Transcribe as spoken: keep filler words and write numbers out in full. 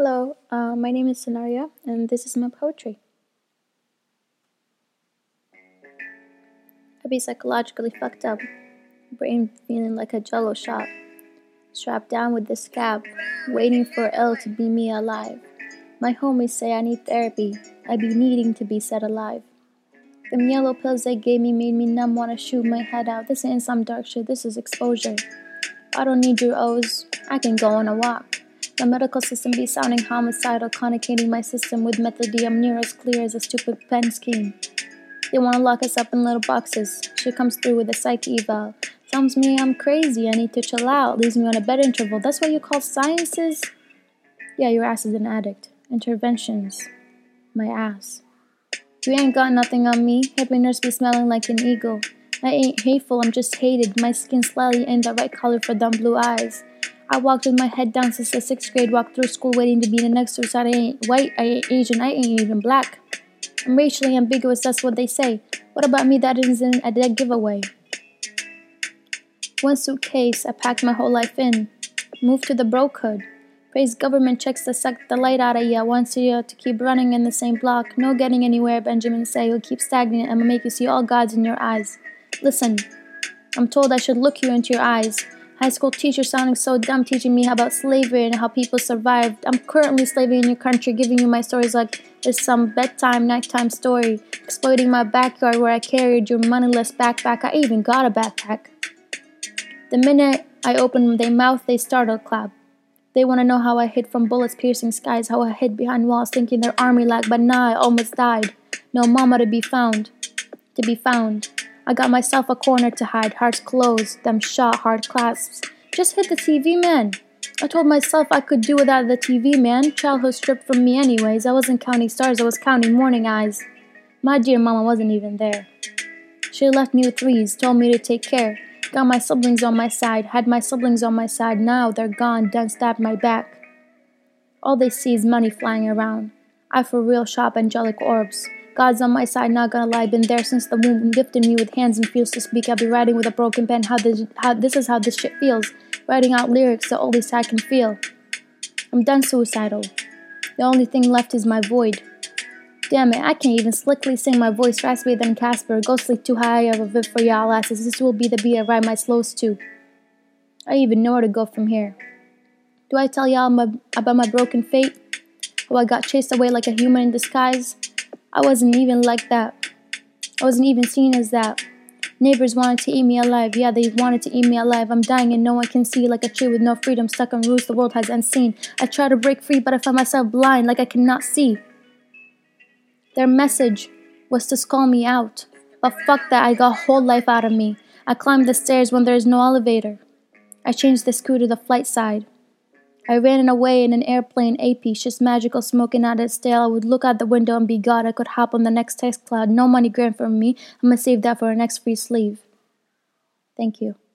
Hello, uh, my name is Scenaria, and this is my poetry. I be psychologically fucked up, brain feeling like a jello shot, strapped down with the scab, waiting for L to be me alive. My homies say I need therapy, I be needing to be set alive. Them yellow pills they gave me made me numb, wanna shoot my head out. This ain't some dark shit, this is exposure. I don't need your O's, I can go on a walk. The medical system be sounding homicidal, connotating my system with method D. I'm near as clear as a stupid pen scheme. They wanna lock us up in little boxes. She comes through with a psych eval. Tells me I'm crazy, I need to chill out. Leaves me on a bed interval. That's what you call sciences? Yeah, your ass is an addict. Interventions. My ass. You ain't got nothing on me. Happiness be smelling like an eagle. I ain't hateful, I'm just hated. My skin slightly ain't the right color for them blue eyes. I walked with my head down since the sixth grade, walked through school waiting to be the next suicide. I ain't white, I ain't Asian, I ain't even black. I'm racially ambiguous, that's what they say. What about me that isn't a dead giveaway? One suitcase I packed my whole life in. Moved to the broke hood. Praise government checks to suck the light out of ya. Wants you to keep running in the same block. No getting anywhere, Benjamin say. You'll keep stagnant, I'ma make you see all gods in your eyes. Listen, I'm told I should look you into your eyes. High school teacher sounding so dumb, teaching me about slavery and how people survived. I'm currently slaving in your country, giving you my stories like it's some bedtime, nighttime story. Exploiting my backyard where I carried your moneyless backpack. I even got a backpack. The minute I open their mouth, they start a clap. They want to know how I hid from bullets piercing skies, how I hid behind walls thinking they're army like, but nah, I almost died. No mama to be found. To be found. I got myself a corner to hide, hearts closed, them shot, hard clasps. Just hit the T V, man. I told myself I could do without the T V, man. Childhood stripped from me anyways. I wasn't counting stars, I was counting morning eyes. My dear mama wasn't even there. She left me with threes, told me to take care. Got my siblings on my side, had my siblings on my side. Now they're gone, done stabbed my back. All they see is money flying around. I for real shop angelic orbs. God's on my side, not gonna lie, been there since the womb, gifted me with hands and feels to speak. I'll be writing with a broken pen, how this, how, this is how this shit feels. Writing out lyrics, the oldest I can feel. I'm done suicidal. The only thing left is my void. Damn it, I can't even slickly sing, my voice raspier than Casper. Ghostly too high of a viv for y'all asses. This will be the beat I ride my slows to. I even know where to go from here. Do I tell y'all my, about my broken fate? How I got chased away like a human in disguise? I wasn't even like that. I wasn't even seen as that. Neighbors wanted to eat me alive. Yeah, they wanted to eat me alive. I'm dying and no one can see. Like a tree with no freedom, stuck on roots the world has unseen. I try to break free, but I find myself blind, like I cannot see. Their message was to skull me out. But fuck that, I got whole life out of me. I climbed the stairs when there is no elevator. I changed the screw to the flight side. I ran away in an airplane A-piece, just magical smoking out its tail. I would look out the window and be God. I could hop on the next text cloud. No money grant from me. I'm gonna save that for our next free sleeve. Thank you.